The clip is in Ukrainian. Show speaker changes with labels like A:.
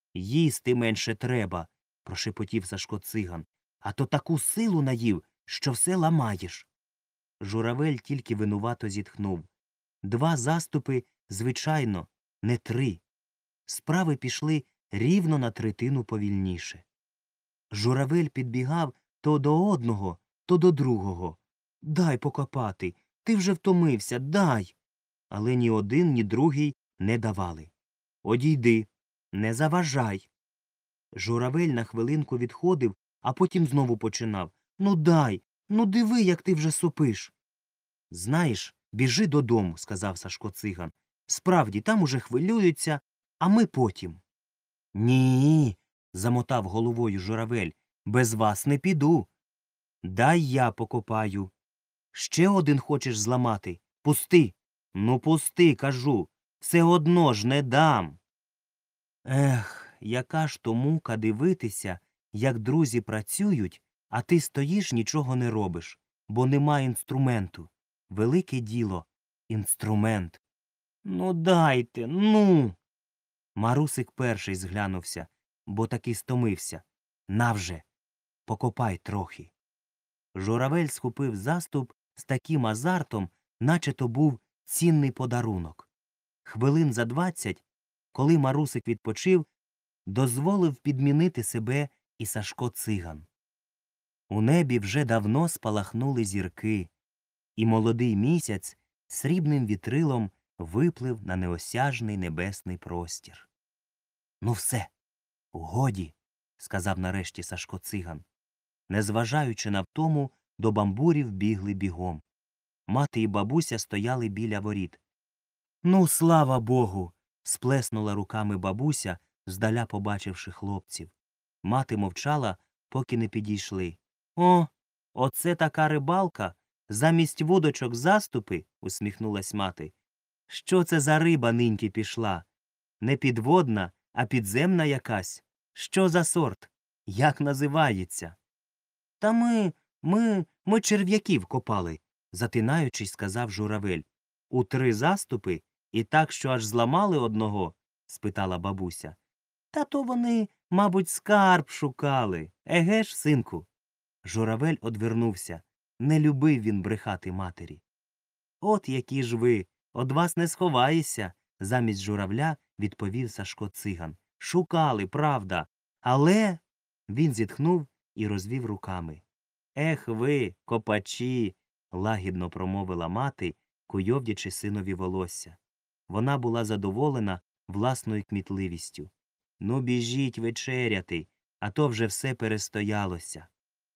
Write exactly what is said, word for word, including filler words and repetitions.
A: Їсти менше треба, прошепотів Сашко циган, а то таку силу наїв, що все ламаєш. Журавель тільки винувато зітхнув. Два заступи, звичайно, не три. Справи пішли рівно на третину повільніше. Журавель підбігав то до одного, то до другого. Дай покопати, ти вже втомився, дай. Але ні один, ні другий не давали. Одійди, не заважай. Журавель на хвилинку відходив, а потім знову починав. Ну дай, ну диви, як ти вже сопиш. Знаєш, біжи додому, сказав Сашко циган. Справді, там уже хвилюються, а ми потім. Ні, замотав головою журавель, без вас не піду. Дай я покопаю. Ще один хочеш зламати? Пусти. Ну пусти, кажу. Все одно ж не дам. Ех, яка ж то мука дивитися, як друзі працюють, а ти стоїш, нічого не робиш, бо нема інструменту. Велике діло — інструмент. Ну дайте, ну. Марусик перший зглянувся, бо таки стомився. Навже, покопай трохи. Журавель схопив заступ з таким азартом, наче то був цінний подарунок. Хвилин за двадцять, коли Марусик відпочив, дозволив підмінити себе і Сашко циган. У небі вже давно спалахнули зірки, і молодий місяць срібним вітрилом виплив на неосяжний небесний простір. Ну все, годі, сказав нарешті Сашко циган. Незважаючи на втому, до бамбурів бігли бігом. Мати і бабуся стояли біля воріт. Ну, слава Богу, сплеснула руками бабуся, здаля побачивши хлопців. Мати мовчала, поки не підійшли. О, оце така рибалка, замість вудочок заступи, усміхнулась мати. Що це за риба ниньки пішла? Не підводна, а підземна якась. Що за сорт? Як називається? Та ми, ми, ми черв'яків копали, затинаючись, сказав журавель. У три заступи і так, що аж зламали одного? Спитала бабуся. Та то вони, мабуть, скарб шукали. Еге ж, синку. Журавель одвернувся. Не любив він брехати матері. От які ж ви, од вас не сховаєшся, замість журавля відповів Сашко циган. Шукали, правда. Але... Він зітхнув і розвів руками. Ех ви, копачі, лагідно промовила мати, куйовдячи синові волосся. Вона була задоволена власною кмітливістю. Ну біжіть вечеряти, а то вже все перестоялося.